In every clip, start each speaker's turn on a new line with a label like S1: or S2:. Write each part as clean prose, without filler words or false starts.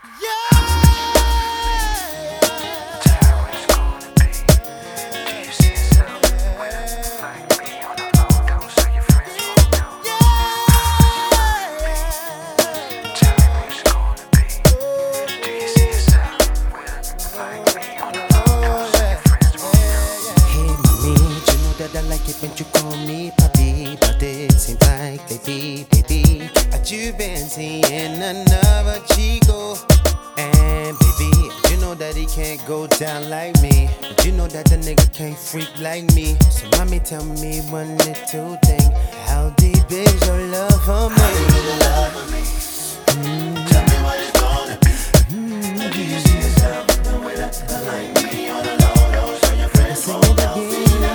S1: I like it when you call me papi, but it seems like baby, you've been seeing another chico. And baby, you know that he can't go down like me, but you know that the nigga can't freak like me. So mommy, tell me one little thing: how deep is your love for me? How deep is your love for me? Tell me what it's gonna be. Do you see yourself the way that you like me on the low? Don't show your friends won't know.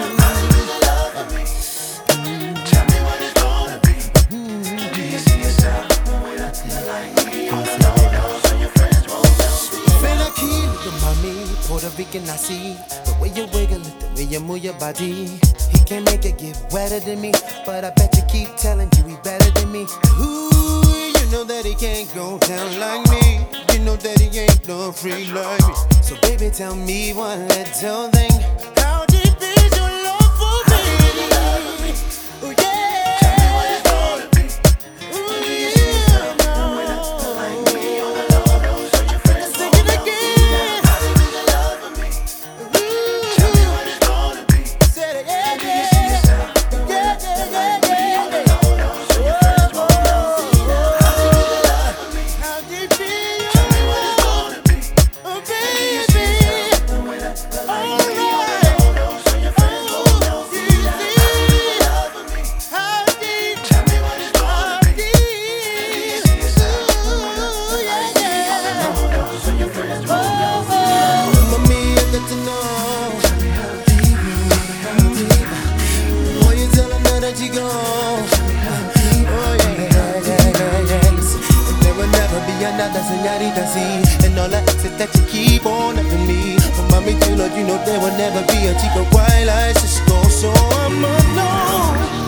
S1: Puerto Rican, I see the way you wiggle it, the way you move your body. He can make it get wetter than me, but I bet you keep telling you he better than me. Ooh, you know that he can't go down like me. You know that he ain't no freak like me. So baby, tell me one little thing: how deep is your love for me? Oh yeah. Tell me what it's gonna be. Ooh, do you see yourself the way that you like me on the low? Don't show your friends. Sing it again. Another señorita, sí. And all I ask is that you keep on loving me. But mommy, you know there will never be a chico quite like Cisco. So I'm alone.